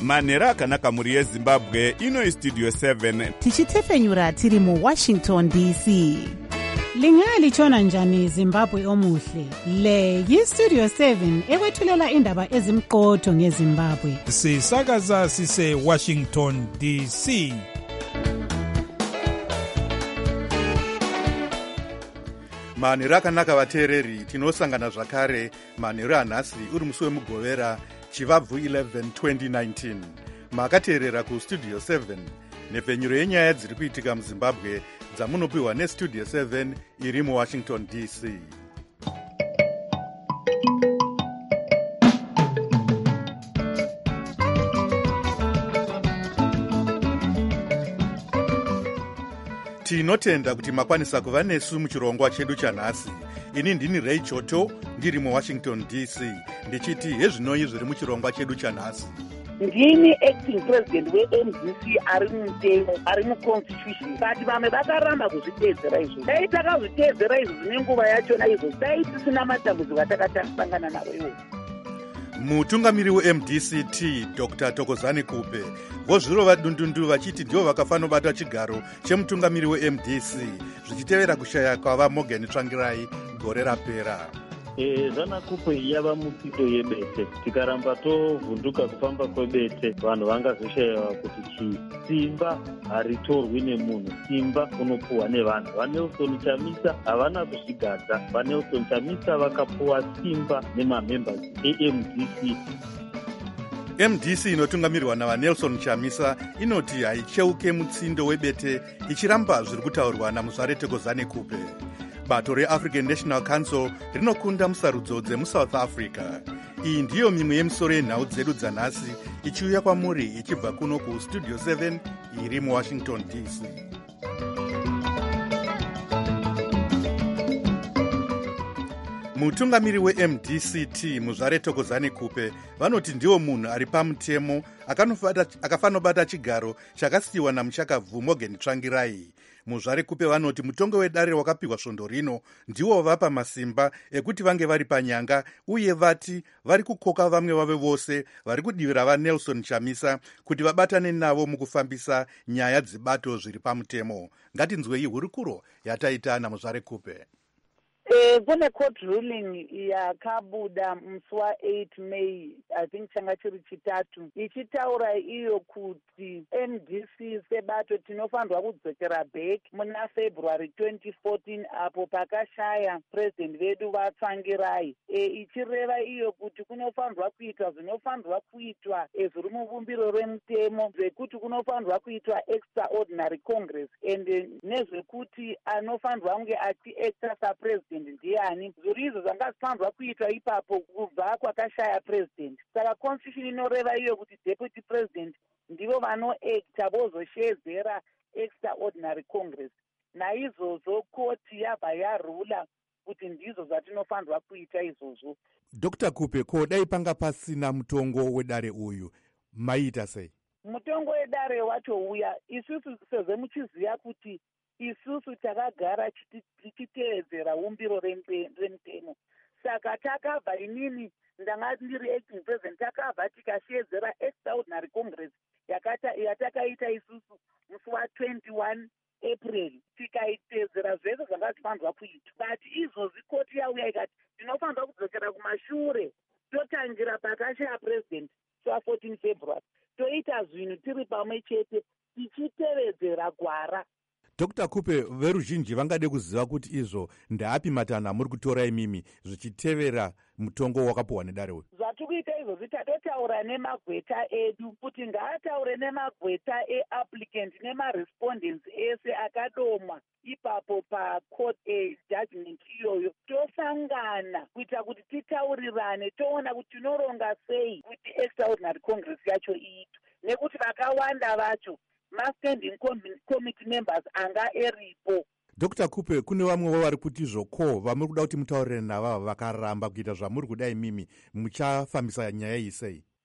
manhero akanaka mhuri yezimbabwe. Ino istudio 7 tichitefenyura tiri muwashington dc. Lingalitshona njani Zimbabwe omuhle? Le yistudio 7 ekwethulela indaba ezimqotho ngeZimbabwe. Sisakaza sise Washington DC. manhero akanaka vateereri, tinosangana zvakare manhero anhasi uri musi wemugovera chivabvu 11 2019. makateerera kustudio 7 nepfenyuro yenyaya dziri kuitika muzimbabwe dzamunopiwa nestudio 7 iri muwashington dc. tinotenda kuti makwanisa kuva nesu muchirongwa chedu chanhasi. ini ndini Ray Choto ndiri muwashington dc ndichiti hezvinoi zviri muchirongwa chedu chanhasi. ndini acting president we-MDC ari mutemo ari muconstitution, but vamwe vakaramba kuzviteedzera izvo. dai takazviteedzera izvo zvine nguva yachona izvo dai tisina matambudziko atakatasangana nawo iwo. mutungamiri weMDCT Dr. Thokozani Kupe vozvirova dundundu vachiti ndivo vakafanobata chigaro chemutungamiri weMDC zvichitevera kushaya kwava Morgan Tsvangirai gore rapera. Zvana Kupe yava mutsindo yebete. Tikaramba tovhunduka kufamba kwebete, vanhu vangazoshayiwa kuti chii. Simba haritorwi nemunhu, simba unopuhwa nevanhu. vaNelson Chamisa havana kuzvigadza. vaNelson Chamisa vakapuwa simba nemamembers eMDC. MDC inotungamirirwa navaNelson Chamisa inoti haicheuke mutsindo webete ichiramba zviri kutaurwa naMuzvare Thokozani Kupe. bato reAfrican National Council rinokunda musarudzo dzemuSouth Africa. iyi ndiyo mimwe yemisoro yenhau dzedu dzanhasi ichiuya kwamuri ichibva kuno kustudio 7 iri muwashington dc. mutungamiri weMDCT Muzvare Thokozani Kupe vanoti ndiwo munhu ari pamutemo akafanobata chigaro chakasiyiwa namuchakabvu Morgan Tsvangirai. Muzvare Kupe vanoti mutongo wedare wakapiwa svondo rino ndiwo vapa masimba ekuti vange vari panyanga, uye vati vari kukoka vamwe vave vose vari kudivira vaNelson Chamisa kuti vabatane navo mukufambisa nyaya dzibato zviri pamutemo. ngatinzwei hurukuro yataita naMuzvare Kupe. kune court ruling yakabuda musi wa8 May, I think changa chiri chitatu, ichitaura iyo kuti MDC sebato tinofanirwa kudzokera back muna February 2014 apo pakashaya president vedu vaTsvangirai. ichireva iyo kuti kunofanirwa kuitwa zvinofanirwa kuitwa zviri mubumbiro remutemo, zvekuti kunofanirwa kuitwa extraordinary congress and nezvekuti anofanirwa kunge achiacta sapresident ndiani. zviri izvo zvanga zvifanirwa kuitwa ipapo kubva kwakashaya president. saka constitution inoreva iyo kuti deputy president ndivo vanoacta vozoshedzera extraordinary congress. naizvozvo koti yabva yarula kuti ndizvo zvatinofanirwa kuita izvozvo. Dr. Kupe, ko dai panga pasina mutongo wedare uyu maita sei? mutongo wedare watouya, isusu sezvo muchiziva kuti isusu takagara tichiteedzera umbiro remutemo, saka takabva, inini ndanga ndiri acting president, takabva tikashedzera extraordinary congress yatakaita isusu musi wa21 April, tikaiteedzera zvese zvanga zvifanirwa kuitwa. but izvozvi koti yauya ikati tinofanirwa kudzokera kumashure totangira pakashaya president sa14 February, toita zvinhu tiri pamwe chete tichitevedzera gwara. Dr. Kupe, veruzhinji vangade kuziva kuti izvo ndaapi matanho amuri kutora imimi zvichitevera mutongo wakapuhwa nedare uyu. zvatikuita izvozvi tatotaura nemagweta edu kuti ngaataure nemagweta eapplicant nemarespondents ese akadomwa ipapo pacourt judgment iyoyo. tosangana kuita kuti titaurirane, toona kuti tinoronga sei kuti extraordinary congress yacho iitwe, nekuti vakawanda vacho ma-standing committee members anga eripo. Dr. Kupe, kune vamwe vari kuti zvoko vamuri kuda kuti mutaurire navava vakaramba kuita zvamuri kuda imimi muchafambisa nyaya iyi sei?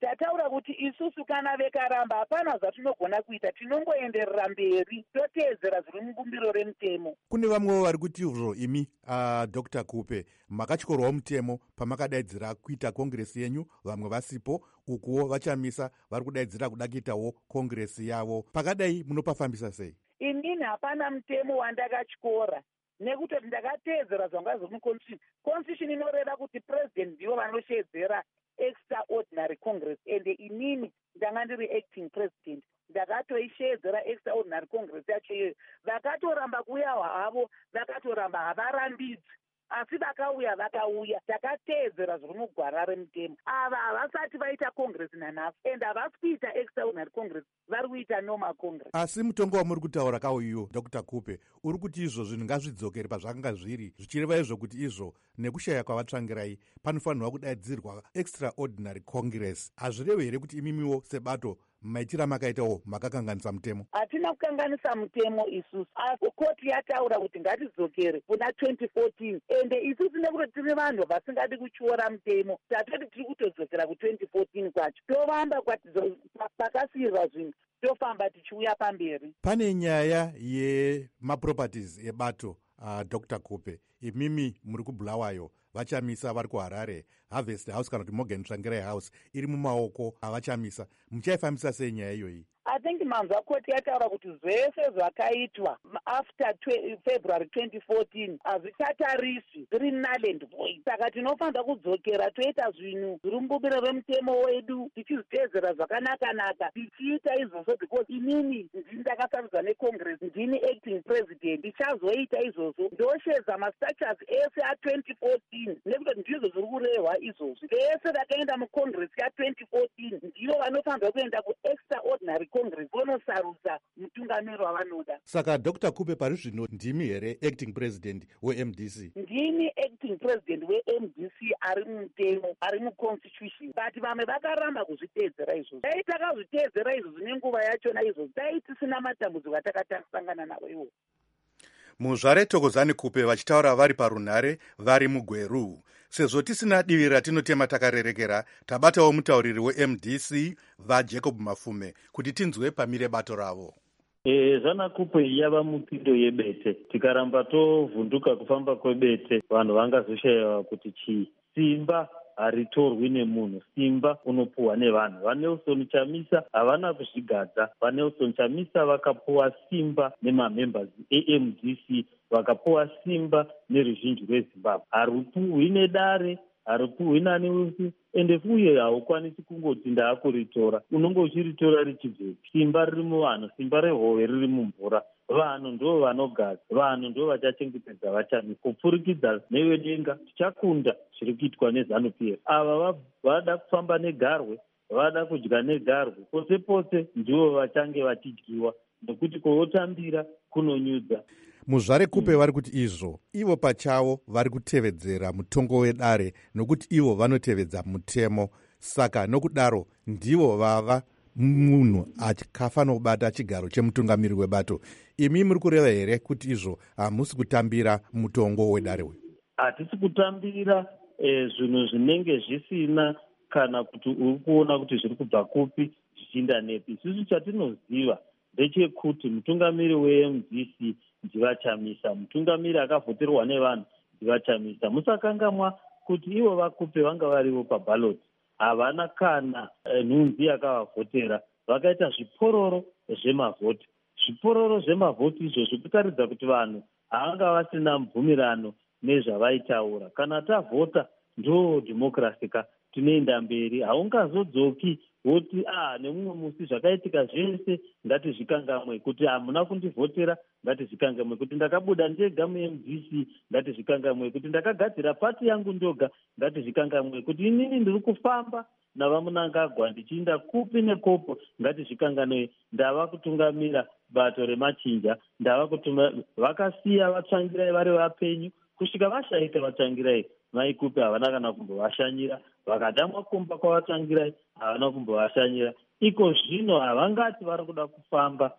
tataura kuti isusu kana vekaramba hapana zvatinogona kuita, tinongoenderera mberi toteedzera zviri mubumbiro remutemo. Kune vamwewo vari kuti izvo imi Dr. Kupe makatyorwawo mutemo pamakadaidzira kuita kongiresi yenyu, vamwe vasipo, ukuwo vachamisa vari kudaidzira kuda kuitawo kongiresi yavo. Pakadai munopafambisa sei? Inini hapana mutemo wandakatyora nekutoti ndakateedzera zvanga zviri muconstitution. Constitution inoreva kuti president ndivo vanoshedzera extraordinary congress, ende inini ndanga ndiri acting president ndakatoishedzera extraordinary congress yacho iyoyo. Vakatoramba kuuya havo vakatoramba, havarambidzi, asi vakauya takateedzera zviri mugwara remutemo. Ava havasati vaita congress nanhasi, ende havasi kuita extraordinary congress, vari kuita normal congress. Asi mutongo wamuri kutaura kauyo Dr. Kupe uri kuti izvo zvinhu ngazvidzokere pazvakanga zviri, zvichireva izvo kuti izvo nekushaya kwavatsvangirai panofanirwa kudaidzirwa extraordinary congress. Hazvirevi here kuti imimiwo sebato maitira makaitawo makakanganisa mutemo? Hatina kukanganisa mutemo isusu, asi koti yataura kuti ngatidzokere kuna 2014, ende isusu nekuti tiri vanhu vasingadi kutyora mutemo, tatoti tiri kutodzokera ku2014 kwacho, tovamba pakasiyirwa zvinhu, tofamba tichiuya pamberi. Pane nyaya yemaproperties ebato Dr. Kupe, imimi muri kubulawayo, vachamisa vari kuHarare, Harvest House kana kuti Morgan Tsvangirai House iri mumaoko avachamisa. Muchaifambisa sei nyaya iyoyi? I think manzwa koti yataura kuti zvese zvakaitwa after February 2014 hazvichatariswi, zviri null and void. Saka tinofanira kudzokera toita zvinhu zviri mubumbiro remutemo wedu, tichizviteedzera zvakanaka-naka, tichiita izvozvo, because inini ndini ndakasarudzwa necongress, ndini acting president, ndichazoita izvozvo, ndoshedza mastructures ese a2014, nekuti ndizvo zviri kurehwa izvozvi. Vese vakaenda mucongress ya2014 ndivo vanofanirwa kuenda kuextraordinary congress vonosarudza mutungamiri wavanoda. Saka Dr. Kupe pari zvino ndimi here acting president weMDC? Ndini acting president weMDC ari mutemo, ari muconstitution, but vamwe vakaramba kuzviteedzera izvozvo. Dai takazviteedzera izvozvo nenguva yachona izvozvo, dai tisina matambudziko atakasangana nawo iwo. Muzvare Thokozani Kupe vachitaura vari parunhare vari mugweru. Sezvo tisina divi ratinotema takarerekera, tabatawo mutauriri weMDC vaJacob Mafume kuti tinzwe pamire bato ravo. Zana Kupe yava mupindo yebete. Tikaramba tovhunduka kufamba kwebete, vanhu vangazoshayiwa kuti chii. Simba haritorwi nemunhu, simba unopuhwa nevanhu. vaNelson Chamisa havana kuzvigadza. vaNelson Chamisa vakapuwa simba nemamembers eMDC, vakapuwa simba neruzhinji rweZimbabwe. Harupuhwi nedare, harupuhwi nani usi, ende uye haukwanisi kungoti ndaakuritora. Unonge uchiritora richibve. Simba riri muvanhu, simba rehove riri mumvura. Vanhu ndo vanogadza, vanhu ndo vachachengetedza vachami. Kupfurikidza newedenga tichakunda zviri kuitwa neZANU-PF. Ava vada kufamba negarwe, vada kudya negarwe, pose pose ndivo vachange vachidyiwa, nekuti kwovotambira kunonyudza. Muzvare Kupe vari kuti izvo ivo pachavo vari kutevedzera mutongo wedare, nokuti ivo vanotevedza mutemo. Saka nokudaro ndivo vava munhu akafanira kubata chigaro chemutungamiri webato. Imi muri kureva here kuti izvo hamusi kutambira mutongo wedare uyu? Hatisi kutambira zvinhu zvinenge zvisina kana kuti uri kuona kuti zviri kubva kupi zvichiinda nepi. Isusu chatinoziva ndechekuti mutungamiri weMDC ndivachamisa, mutungamiri akavhoterwa nevanhu ndivachamisa. Musakangamwa kuti ivo vaKupe vanga varivo paballot, havana kana nhunzi yakavavhotera, vakaita zvipororo zvemavhoti. Zvipororo zvemavhoti izvozvo kutaridza kuti vanhu havanga vasina mubvumirano nezvavaitaura. Kana tavhota ndo dhemokirasi ka, tinoenda mberi. Haungazodzoki woti nemumwe musi zvakaitika zvese ngatizvikangamwe, kuti hamuna kundivhotera ngatizvikangamwe, kuti ndakabuda ndega muMDC ngatizvikangamwe, kuti ndakagadzira pati yangu ndoga ngatizvikangamwe, kuti inini ndiri kufamba navamunangagwa ndichiinda kupi nekopo ngatizvikanganwe. Ndava kutungamira bato remachinja, ndava kutuma. Vakasiya vatsvangirai vari vapenyu kusvika vashaita vatsvangirai. VaKupe havana kana kumbovashanyira, vakatama kumba kwavatsvangirai havana kumbovashanyira. Iko zvino havangati vari kuda kufamba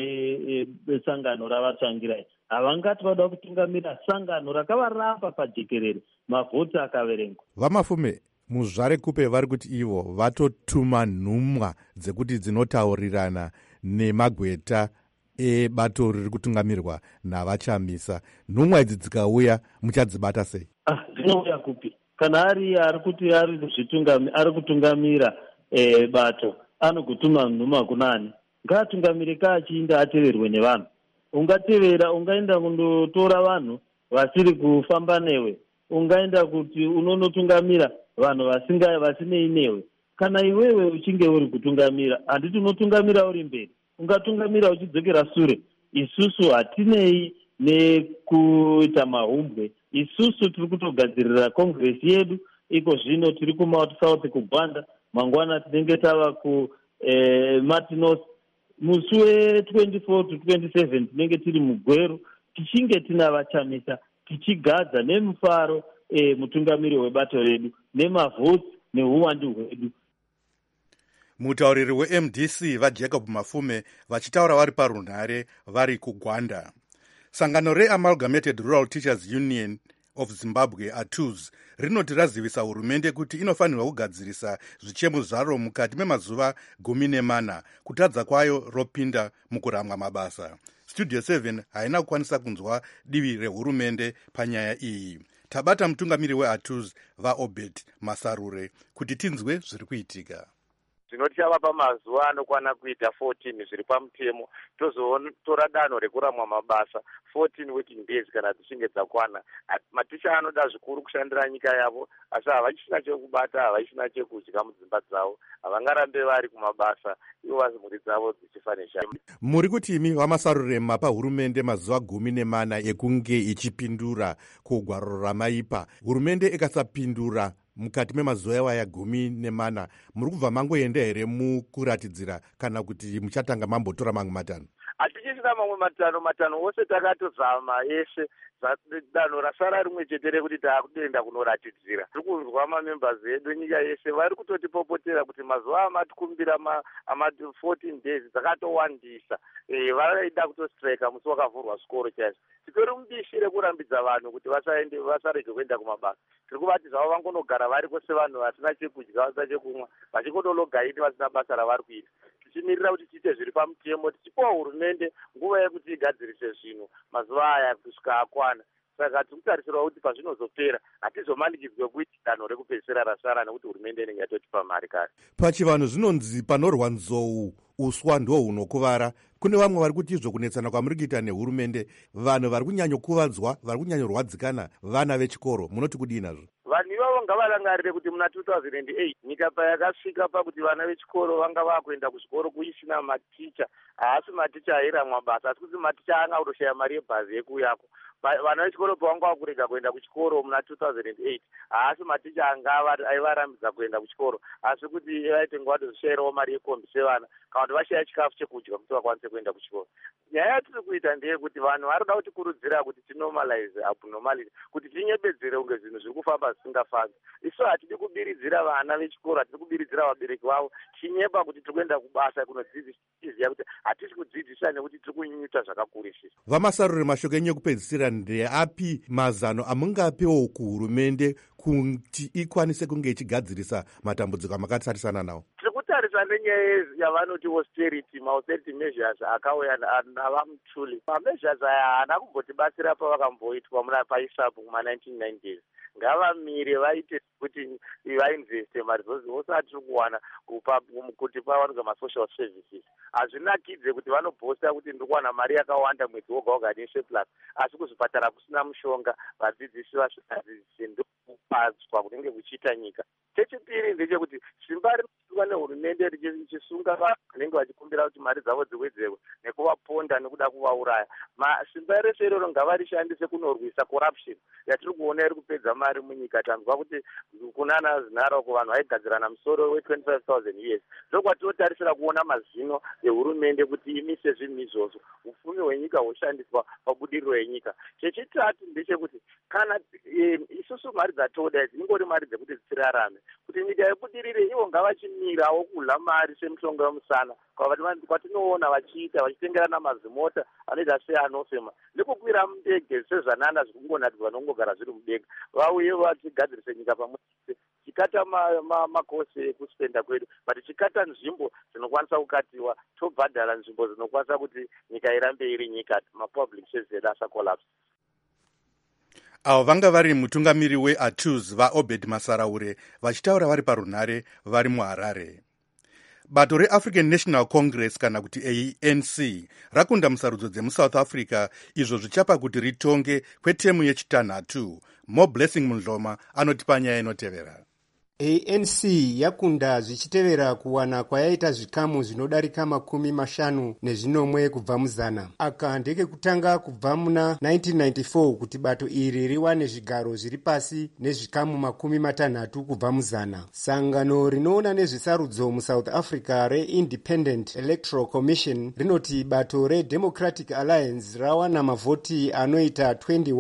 nesangano ravatsvangirai, havangati vada kutungamira sangano rakavaramba pajekerere, mavhoti akaverengwa. VaMafume, muzvare kupe vari kuti ivo vatotuma nhumwa dzekuti dzinotaurirana nemagweta ebato riri kutungamirwa navachamisa. Nhumwa idzi dzikauya muchadzibata sei? Dzinouya kupi? Kana ari kuti ari kutungamira bato anogutuma nhumwa kunani? Ngaatungamire kaachiinda ateverwe nevanhu. Ungatevera, ungaenda kundotora vanhu vasiri kufamba newe, ungaenda kuti unonotungamira vanhu vasinei newe. Kana iwewe uchinge uri kutungamira, handiti unotungamira uri mberi, ungatungamira uchidzokera sure. Isusu hatinei nekuita mahumbwe. Isusu tiri kutogadzirira kongresi yedu. Iko zvino tiri kuMount South kuBanda, mangwana tinenge tava kuMartinos. Musi we24 to 27 tinenge tiri mugweru, tichinge tina vachamisa, tichigadza nemufaro mutungamiri webato redu, nemavhotsi neuwandu hwedu. Mutauriri weMDC vaJacob Mafume vachitaura vari parunhare vari kuGwanda. Sangano reAmalgamated Rural Teachers Union of Zimbabwe, ATUZ, rinoti razivisa hurumende kuti inofanirwa kugadzirisa zvichemo zvaro mukati memazuva 14 kutadza kwayo ropinda mukuramwa mabasa. Studio 7 haina kukwanisa kunzwa divi rehurumende panyaya iyi. Tabata mutungamiri weATUZ vaObed Masarure kuti tinzwe zviri kuitika. Tinochava pamazuva anokwana kuita 14 zviri pamutemo, tozotora danho rekuramwa mabasa 14 working days kana dzichinge dzakwana. Maticha anoda zvikuru kushandira nyika yavo, asi havachisina chekubata, havachisina chekudya mudzimba dzavo, havangarambe vari kumabasa, ivo mhuri dzavo dzichifanisha. Muri kuti imi vaMasarure mapa hurumende mazuva 14 ekunge ichipindura kugwaro ramaipa. Hurumende ikasapindura mukati memazuva awaya 14, muri kubva mangoenda here mukuratidzira kana kuti muchatanga mambotora mamwe matano? Hatichisina mamwe matano wose takatozama eshe. Danho rasara rimwe chete rekuti taakudenda kunoratidzira. Tiri kunzwa mamembers edu nyika yeshe vari kutotipopotera kuti mazuva amatikumbira 14 days dzakatowandisa. Varaida kutostrika musi wakavhurwa zvikoro chaizvo. Titori mubishi rekurambidza vanhu kuti vasarege kuenda kumabasa. Tiri kuvati zvavo vangonogara variko sevanhu vasina chekudya, vasina chekumwa, vachikodologaini vasina basa ravari kuita. Tichimirira kuti tiite zviri pamutemo, tichipiwa hurumende nguva yekuti igadzirise zvinhu mazuva aya kusvika akwana. Saka tiri kutarisirwa kuti pazvinozopera hatizomanikidzwe kuiti danho rekupedzisira rasara nekuti hurumende inenge yatotipa mari kare. Pachivanhu zvinonzi panorwa nzou uswa ndo hunokuvara. Kune vamwe vari kuti izvo kunetsana kwamuri kuita nehurumende, vanhu vari kunyanyokuvadzwa, vari kunyanyorwadzikana, vana vechikoro. Munoti kudii nazvo? Vanhu ivavo ngavarangarire kuti muna 2008 nyika payakasvika pakuti vana vechikoro vanga vakuenda kuzvikoro kuisina maticha, haasi maticha airamwa basa, asi kuti maticha anga kutoshaya mari yebhazi yekuyako. Vana vechikoro pavanga vakurega kuenda kuchikoro muna 2008, haasi maticha anga aivarambidza kuenda kuchikoro, asi kuti vaite nguva tozoshairawo mari yekombi sevana kana kuti vashaya chikafu chekudya kuti vakwanise kuenda kuchikoro. Nyaya yatiri kuita ndeyekuti vanhu varida kutikurudzira kuti tinormalize abnormality, kuti tinyepedzere kunge zvinhu zviri kufamba zvisingafambi. Isu hatidi kubiridzira vana vechikoro, hatidi kubiridzira vabereki vavo, chinyepa kuti tiri kuenda kubasa kunodzidzisa, tichiziva kuti hatisi kudzidzisa nekuti tiri kunyunyuta zvakakurisisa. vaMasarure, mashoko enyu ekupedzisira ndeapi mazano amungapewo kuhurumende kuti ikwanise kunge ichigadzirisa matambudziko amakasarisana nawo? Tiri kutarisa nenyaya yavanoti austerity measures akauya navamutuli. Mameasures aya haana kumbotibatsira pavakamboitwa muna paisapu kuma1990s. Ngavamire vaite kuti vainveste mari dzose atiri kuwana kuti pawanikwe masocial services. Hazvinakidze kuti vanobhosta kuti ndiri kuwana mari yakawanda mwedzi woga woga nesurplus, asi kuzvipatara kusina mushonga, vadzidzisi vasinadzidzisi, ndokupadzwa kunenge kuchiita nyika. Chechipiri ndechekuti simba rinoitwa nehurumende richisunga vanhu vanenge vachikumbira kuti mari dzavo dziwedzerwe nekuvaponda nekuda kuvauraya. Simba rese iroro ngavarishandise kunorwisa corruption yatiri kuona iri kupedza mari munyika. Tanzwa kuti kunana zinaroko vanhu vaigadzirana musoro we25,000 years. Ndokwatinotarisira kuona mazino ehurumende kuti imise zvinhu izvozvo, upfumi hwenyika hushandiswa pabudiriro yenyika. Chechitatu ndechekuti kana isusu mari dzatoda dzingori mari dzekuti dzirarame, kuti nyika yebudirire ivo ngavachimirawo kudla mari semushonga wemusana kwatinoona vachitengerana mazimota anoita seanofema nekukwira mudege sezvanana zvikungonatidzwa nokungogara zviri mudenga. Vauye vachigadzirise nyika pamwe tichikata makosi ekuspenda kwedu, but tichikata nzvimbo dzinokwanisa kukatiwa, tobhadhara nzvimbo dzinokwanisa kuti nyika irambe iri nyika, mapublic services asakolapse. Avo vanga vari mutungamiri weATUS vaObed Masaraure vachitaura vari parunhare vari muHarare. Bato reAfrican National Congress kana kuti ANC rakunda musarudzo dzemuSouth Africa, izvo zvichapa kuti ritonge kwetemu yechitanhatu. More Blessing Mundloma anoti panyaya inotevera. ANC yakunda zvichitevera kuwana kwayaita zvikamu zvinodarika 50 kubva muzana. Aka ndeke kutanga kubva muna 1994 kuti bato iri riwane zvigaro zviri pasi nezvikamu 60 kubva muzana. Sangano rinoona nezvesarudzo muSouth Africa reIndependent Electoral Commission rinoti bato reDemocratic Alliance rawana mavhoti anoita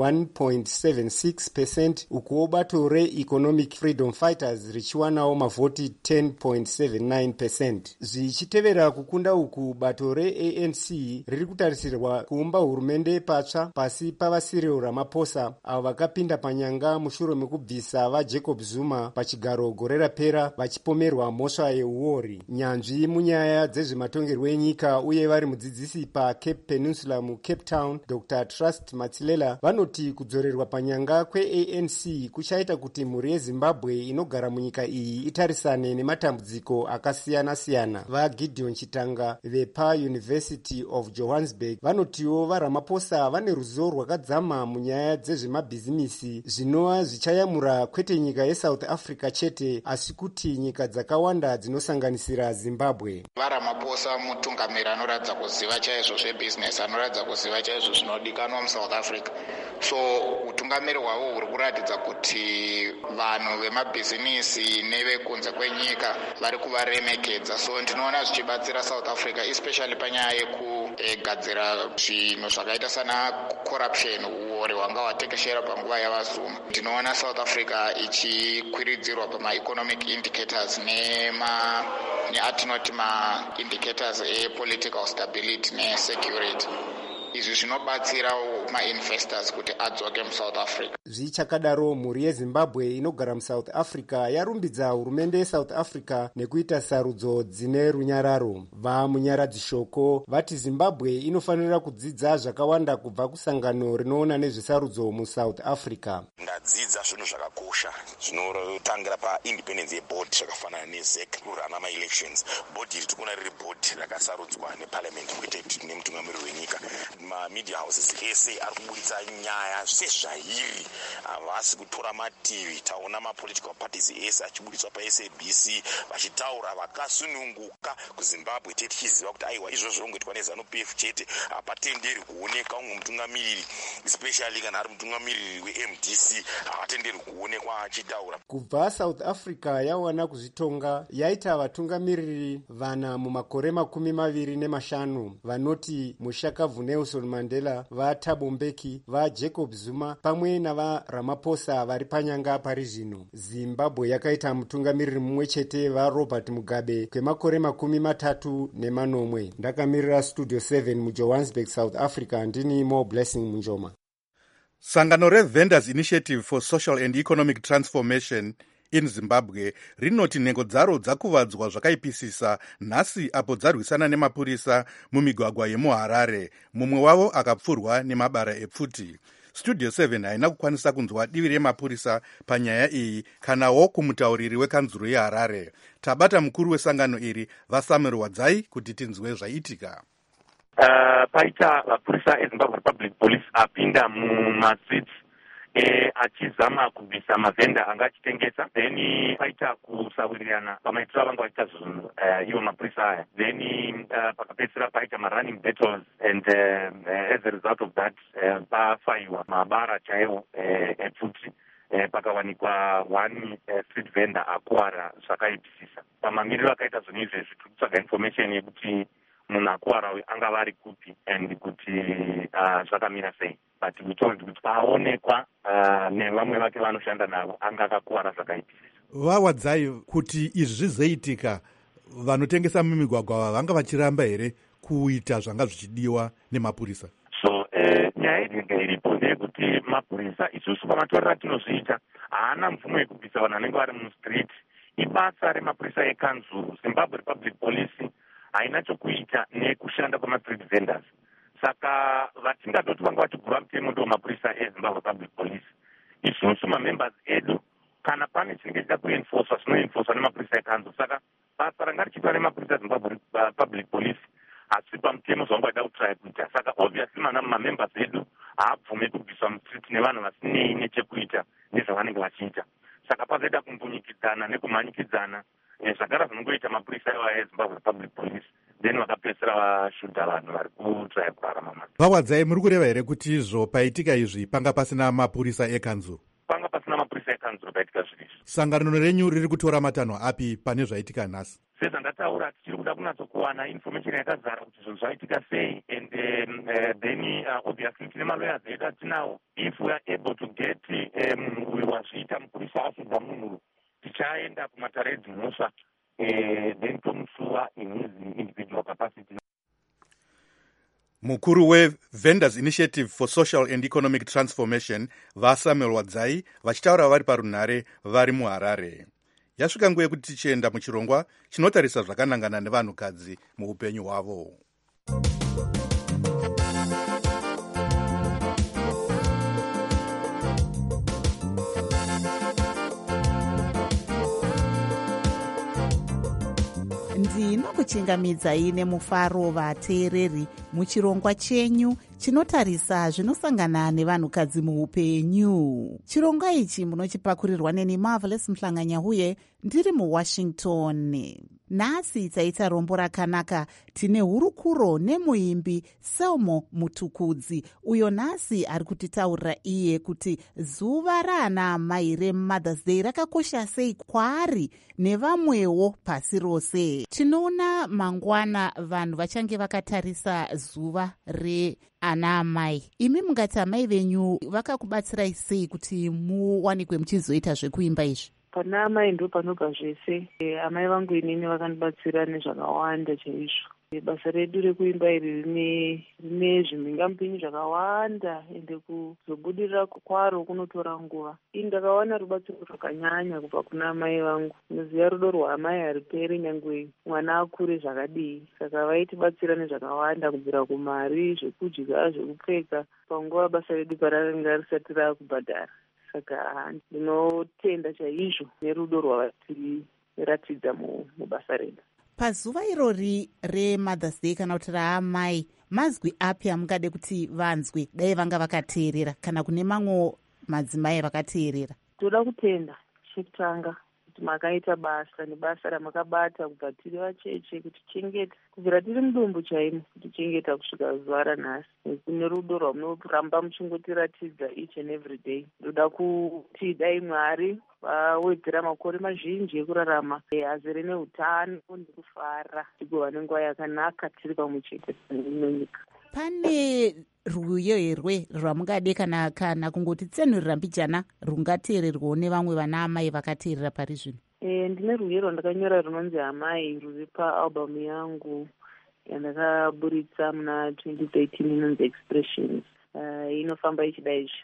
21.76%, ukuwo bato reEconomic Freedom Fighters richiwanawo mavhoti 10.79%. Zvichitevera kukunda uku, bato reANC riri kutarisirwa kuumba hurumende patsva pasi pavaCyril Ramaphosa, avo vakapinda panyanga mushure mekubvisa vaJacob Zuma pachigaro gore rapera vachipomerwa mhosva yeuori. Nyanzvi munyaya dzezvematongerwo enyika uye vari mudzidzisi paCape Peninsula muCape Town, Dr. Trust Matsilela, vanoti kudzorerwa panyanga kweANC kuchaita kuti mhuri yeZimbabwe inogara munyika iyi itarisane nematambudziko akasiyana-siyana. VaGideon Chitanga vepaUniversity of Johannesburg vanotiwo vaRamaphosa vane ruzivo rwakadzama munyaya dzezvemabhizinisi zvinova zvichayamura kwete nyika yeSouth Africa chete asi kuti nyika dzakawanda dzinosanganisira Zimbabwe. VaRamaphosa mutungamiri anoratidza kuziva chaizvo zvebhizinesi, anoratidza kuziva chaizvo zvinodikanwa muSouth Africa. So utungamiri hwavo huri kuratidza kuti vanhu vemabhizinisi nevekunze kwenyika vari kuvaremekedza. So ndinoona zvichibatsira South Africa, especially panyaya yekugadzira zvinhu zvakaita sana corruption, uori hwanga hwatekeshera panguva yavaZuma. Ndinoona South Africa ichikwiridzirwa pama-economic indicators neatinoti ma-indicators e-political stability ne-security. Izvi zvinobatsirawo ma-investors kuti adzoke muSouth Africa. Zvichakadaro, mhuri yeZimbabwe inogara muSouth Africa yarumbidza hurumende yeSouth Africa nekuita sarudzo dzine runyararo. Vamunyaradzishoko vati Zimbabwe inofanira kudzidza zvakawanda kubva kusangano rinoona nezvesarudzo muSouth Africa. Ndadzidza zvinhu zvakakosha zvinotangira paindependence yeboard zvakafanana neZEC kurana ma-elections. Board iri tikuona riri board rakasarudzwa neparliament kwete nemutungamiri wenyika. Ma-media houses ese ari kuburitsa nyaya sezvairi, havasi kutora mativi. Taona ma-political parties ese achiburitswa paSABC vachitaura vakasununguka kuZimbabwe tete tichiziva kuti aiwa izvozvo zvinongoitwa neZANU-PF chete, hapatenderi kuoneka umwe mutungamiriri, especially kana ari mutungamiriri weMDC havatenderi kuonekwa achitaura. Kubva South Africa yawana kuzvitonga yaita vatungamiriri vana mumakore 25 vanoti mushakabvu Nelson Mandela, vaThabo Mbeki, vaJacob Zuma pamwe navaRamaphosa vari panyanga pari zvino. Zimbabwe yakaita mutungamiriri mumwe chete, vaRobert Mugabe, kwemakore 30. Ndakamirira Studio 7 muJohannesburg, South Africa. Ndini More Blessing Munjoma. Sangano reVendors Initiative for Social and Economic Transformation in Zimbabwe rinoti nhengo dzaro dzakuvadzwa zvakaipisisa nhasi apo dzarwisana nemapurisa mumigwagwa yemuHarare, mumwe wavo akapfurwa nemabara epfuti. Studio 7 haina kukwanisa kunzwa divi remapurisa panyaya iyi kanawo kumutauriri wekanzuro yeHarare. Tabata mukuru wesangano iri vaSamuel Wadzai kuti tinzwe zvaitika. Paita mapurisa eZimbabwe Republic Police apinda mumastreets achizama kubvisa mavhenda anga achitengesa, then paita kusawirirana pamaitiro avanga vachiita zvinhu ivo mapurisa aya, then pakapedzisira paita marunning battles and as a result of that pafayiwa mabara chaiwo epfuti. Pakawanikwa one street vendor akuwara zvakaipisisa. Pamamiriro akaita zvinhu izvezvi tikutsvaga information yekuti munhu akuwara angava ari kupi and kuti zvakamira sei, but we told kuti paonekwa nevamwe vake vanoshanda navo anga akakuwara zvakaipisisa. Vawadzai kuti izvi zvizoitika, vanotengesa mumigwagwa vanga vachiramba here kuita zvanga zvichidiwa nemapurisa? So nyaya inenge iripo ndeyekuti mapurisa isusu pamatorero atinozviita haana mvumo yekubvisa vanhu vanenge vari mustreet. Ibasa remapurisa ekanzuru. Zimbabwe Republic Police haina chokuita nekushanda kwama-street vendors. Saka vatingatoti vanga vatigura mutemo ndo mapurisa eZimbabwe Public Police. Isusu mamembers edu kana pane chinenge chida kuenforcwa zvinoenforcwa nemapurisa ekanzuru. Saka basa ranga richiitwa nemapurisa eZimbabwe Public Police asi pamutemo zvavangada kutry kuita. Saka obviously mamembers edu haabvume kubviswa mustreet nevanhu vasinei nechekuita nezvavanenge vachiita. Saka pazoita kumbunyikidzana nekumhanyikidzana zvagara zvinongoita mapurisa eZimbabwe Public Police, then vakapedzisira vashuta vanhu vari kutry kurarama. Vawadzai, muri kureva here kuti izvo paitika izvi panga pasina mapurisa ekanzuru? Panga pasina mapurisa ekanzuru paitika zviri izvi. Sangano renyu riri kutora matanho api pane zvaitika nhasi? Sezvandataura tichiri kuda kunyatsokuwana information yakazara kuti zvinhu zvaitika sei, and then obviously tine malawyers edu atinawo. If we are able to get munhu wazviita mupurisa asudza munhu, tichaenda kumatare edzinhosva then tomusuwa in his individual capacity. Mukuru weVendors Initiative for Social and Economic Transformation vaSamuel Wadzai vachitaura vari parunhare vari muHarare. Yasvika nguva yekuti tichienda muchirongwa chinotarisa zvakanangana nevanhukadzi muupenyu hwavo. ndinokuchingamidzai nemufaro vateereri muchirongwa chenyu chinotarisa zvinosangana nevanhukadzi muupenyu. Chirongwa ichi munochipakurirwa neni Marvelous Mhlanganyahuye ndiri muWashington. Nhasi taita rombo rakanaka. Tine hurukuro nemuimbi Selmo Mutukudzi, uyo nhasi ari kutitaurira iye kuti zuva raana amai reMother's Day rakakosha sei kwaari nevamwewo pasi rose. Tinoona mangwana vanhu vachange vakatarisa zuva reana amai. Imi mungati amai venyu vakakubatsirai sei kuti muwanikwe muchizoita zvekuimba izvi? Pana amai ndo panobva zvese. Amai vangu inini vakandibatsira nezvakawanda chaizvo. Basa redu rekuimba iri rine zvimhingamupinyi zvakawanda, ende kuzobudirira kwaro kunotora nguva. Ini ndakawana rubatsiro rwakanyanya kubva kuna amai vangu. Noziva rudo rwaamai hariperi nyange mwana akure zvakadii. Saka vaitibatsira nezvakawanda, kubvira kumari, zvekudya, zvekupfeka panguva basa redu parange risati rakubhadhara. Saka ndinotenda chaizvo nerudo rwavatiratidza mubasa redu. Pazuva irori reMother's Day kana kuti raamai, mazwi api amungade kuti vanzwe dai vanga vakateerera kana kune mamwe madzimai vakateerera? Toda kutenda chekutanga kuti makaita basa nebasa ramakabata kubva tiri vacheche kuti chengeta kubvira tiri mudumbu chaimo kuti chengeta kusvika zuva ranhasi, kune rudo rwamunoramba muchingotiratidza each and every day. Ndoda kuti dai Mwari vawedzera makore mazhinji ekurarama azere neutano nekufara, tigova nenguva yakanaka tiri pamwe chete nenyika. Pane rwiyo herwe rwamungade kana kungoti tsenurira mbijana rungateererwawo nevamwe vana amai vakateerera pari zvino? Ndine rwiyo rwandakanyora runonzi Amai, rwuri paalbamu yangu yandakaburitsa muna 2013 inonzi Expressions. Inofamba ichida izvi.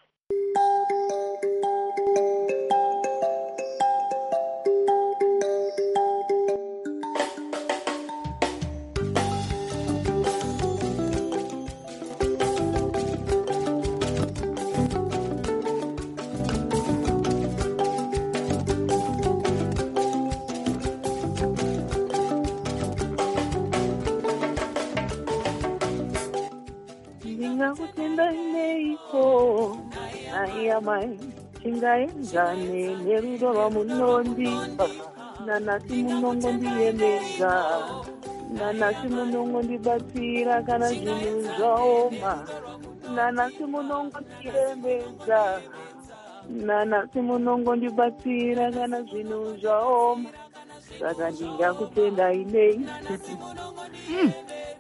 Ndingakutenda neiko ai amai, tingaenzane nerudo rwamunondipa, nanasi munongo ndiyemedza, nanasi munongo ndibatsira kana zvinhu zvaoma, nanasi munongo ndiyemedza, nanasi munongo ndibatsira kana zvinhu zvaoma. Saka ndingakutendai nei.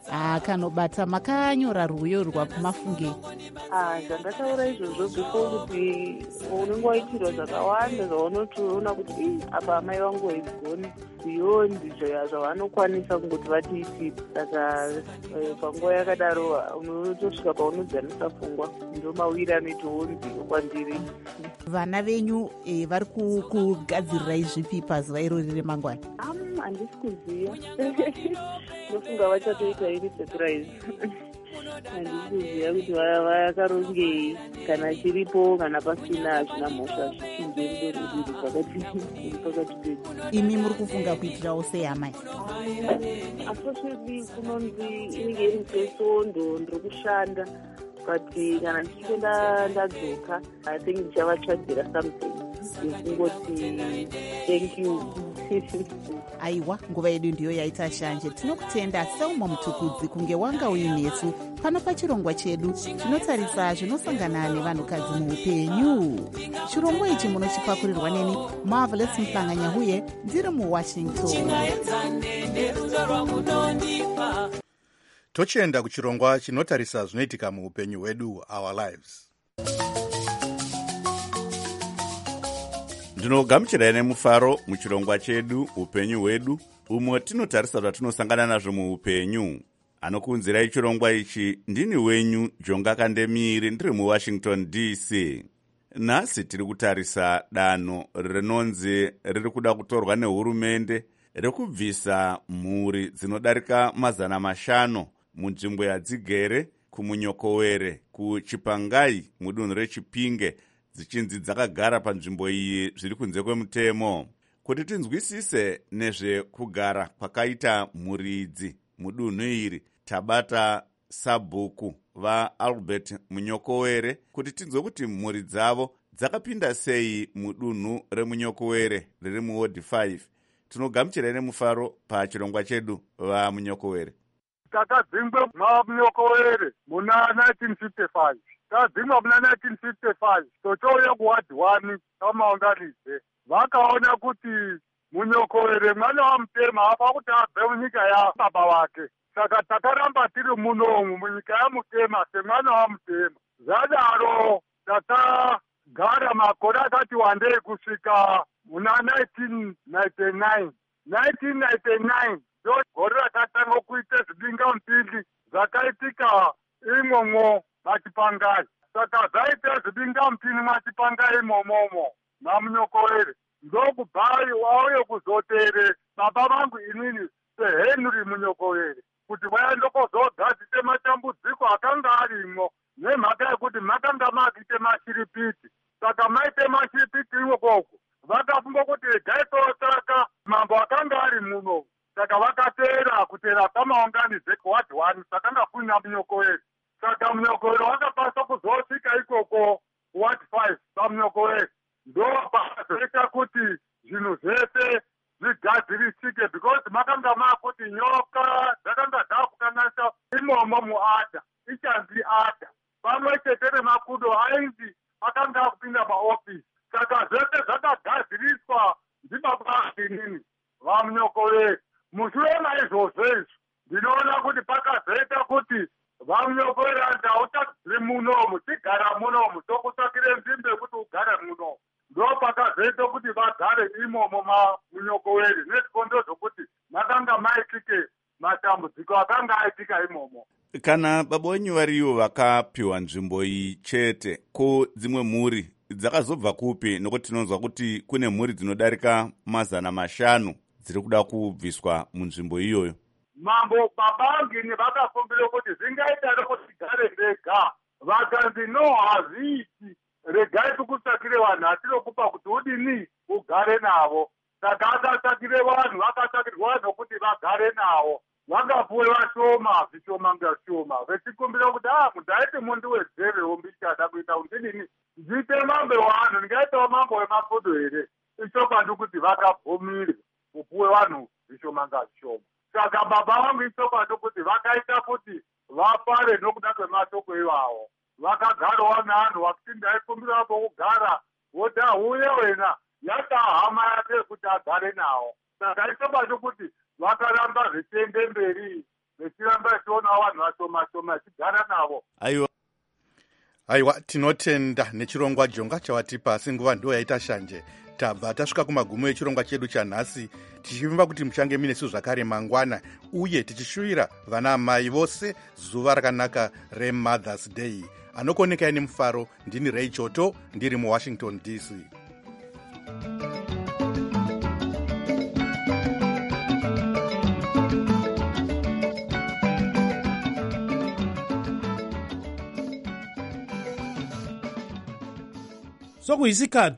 kanobata makanyora rwuyo rwapamafunge. Zvandataura izvozvo before kuti unenge waitirwa zvakawanda zvaunotoona kuti apa amai vangu vaigoni beyond zvavanokwanisa kungoti vatiiti. Saka panguva yakadaro unotosvika paunodzanisa pfungwa, ndo mawiri anoitoonzi kwandiri. Vana venyu vari kugadzirirai zvipi pazuva irori remangwana? Handisi kuziva. Ndofunga vachatoita iri surprise. Handisi kuziva kuti vakarongei, kana chiripo kana pasina hazvina mhosva zvichinje rudori pakati pedu. Imi muri kufunga kuitirawo sei amai? Unfortunately kunonzi inenge iri mupeso ndiri kushanda, but kana ndichinge ndadzoka I think ndichavatsvadzira something yekungoti thank you. Aiwa, nguva yedu ndiyo yaita shanje. Tinokutenda Selma Mutukudzi kunge wanga uinesu pano pachirongwa chedu chinotarisa zvinosangana nevanhukadzi muupenyu. Chirongwa ichi munochipakurirwa neni Marvelous Mhlanga-Nyahuye ndiri muWashington. Tochienda kuchirongwa chinotarisa zvinoitika muupenyu hwedu, our lives. Ndinogamuchirai nemufaro muchirongwa chedu upenyu hwedu, umwe tinotarisa zvatinosangana nazvo muupenyu. Anokuunzirai chirongwa ichi ndini wenyu Jonga Kandemiri ndiri muWashington DC. Nhasi tiri kutarisa danho rinonzi riri kuda kutorwa nehurumende rekubvisa mhuri dzinodarika 500 munzvimbo yadzigere kumunyokowere kuChipangai mudunhu reChipinge, dzichinzi dzakagara panzvimbo iyi zviri kunze kwemutemo. Kuti tinzwisise nezvekugara kwakaita mhuri idzi mudunhu iri, tabata sabhuku vaAlbert Munyokowere kuti tinzwe kuti mhuri dzavo dzakapinda sei mudunhu remunyokowere riri muward 5. Tinogamuchirai nemufaro pachirongwa chedu vamunyokowere. Takadzingwe munyokowere muna 1955. Tadzingwa muna 1955 tochouya kuward 1 pamaunganidze. Vakaona kuti munyokowere mwana wamutema apa kuti abve munyika yababa wake. Saka takaramba tiri munomu munyika yamutema semwana wamutema. Zvadaro takagara makore akati wandei kusvika muna 1999. 1999 ndo gore rakatanga kuita zvidingamupini zvakaitika imwomwo maChipangai. Saka zvaita zvidingamupini maChipangai imomomo mamunyokowere ndokubvayo wauye kuzotere baba vangu inini seHenry Munyokowere kuti vaende kuzogadzise matambudziko akanga arimwo nemhaka yekuti makanga makuite mashiripiti. Saka maite mashiripiti ikoko vakafunga kuti regai totsvaka mambo akanga ari muno. Saka vakateera kuteera pamaunganidze kuward 1 sakanga kuna Munyokowere. Saka Munyokowere wakapasa kuzosvika ikoko kuward 5 pamunyokowere. Ndo pakazoita kuti zvinhu zvese zvigadzirisike because makanga makuti nyoka dzakanga dzakukanganisa imomo muada ichanzi ada pamwe chete nemakudo ainzi akanga akupinda maofisi. Saka zvese zvakagadziriswa ndibaba inini vamunyokowere. Mushure maizvozvo izvi ndinoona kuti pakazoita kuti vamunyokowere andautakiri munomu tigara munomu tokutsvakire nzvimbo yekuti ugare munomu. Ndo pakazoita kuti vagare imomo mamunyokowere nezvikondo zvokuti makanga maitike matambudziko akanga aitika imomo. Kana baba wenyu variyo vakapiwa nzvimbo iyi chete, ko dzimwe mhuri dzakazobva kupi? Nokuti tinonzwa kuti kune mhuri dzinodarika 500 dziri kuda kubviswa munzvimbo iyoyo. Mambo babangini vakafumbira kuti zvingaita kuti gare ndega. Vakanzi no, hazviiti, regai tikutsvakire vanhu atinokupa kuti udini ugare navo. Saka akatsvakire vanhu, vakatsvakirwa vanhu kuti vagare navo. Vakapuwe vashoma zvishoma ngashoma vechikumbira kuti mundaiti mundu wedzerewo mbichada kuita undinini ndiite mambo wevanhu, ndingaitawo mambo wemakodo here. Ichokwadi kuti vakabvumirwa kupuwe vanhu zvishoma ngashoma. Saka baba vangu ichokwadi kuti vakaita kuti vafare nokuda kwematoko ivavo. Vakagarawo nevanhu vakuti ndaikumbira kugara voti uye wena yata hama yake kuti agare nawo. Saka ichokwadi kuti vakaramba zvichiende mberi vechiramba vachionawo vanhu vashoma vachigara navo. Aiwa, tinotenda nechirongwa jonga chawatipa. Asi nguva ndo yaita shanje. Tabva tasvika kumagumo echirongwa chedu chanhasi, tichivimba kuti muchange minesu zvakare mangwana, uye tichishuvira vana amai vose zuva rakanaka reMothers Day. Anokuonekai nemufaro ndini Ray Choto, ndiri muWashington DC. Sokuyisikhathi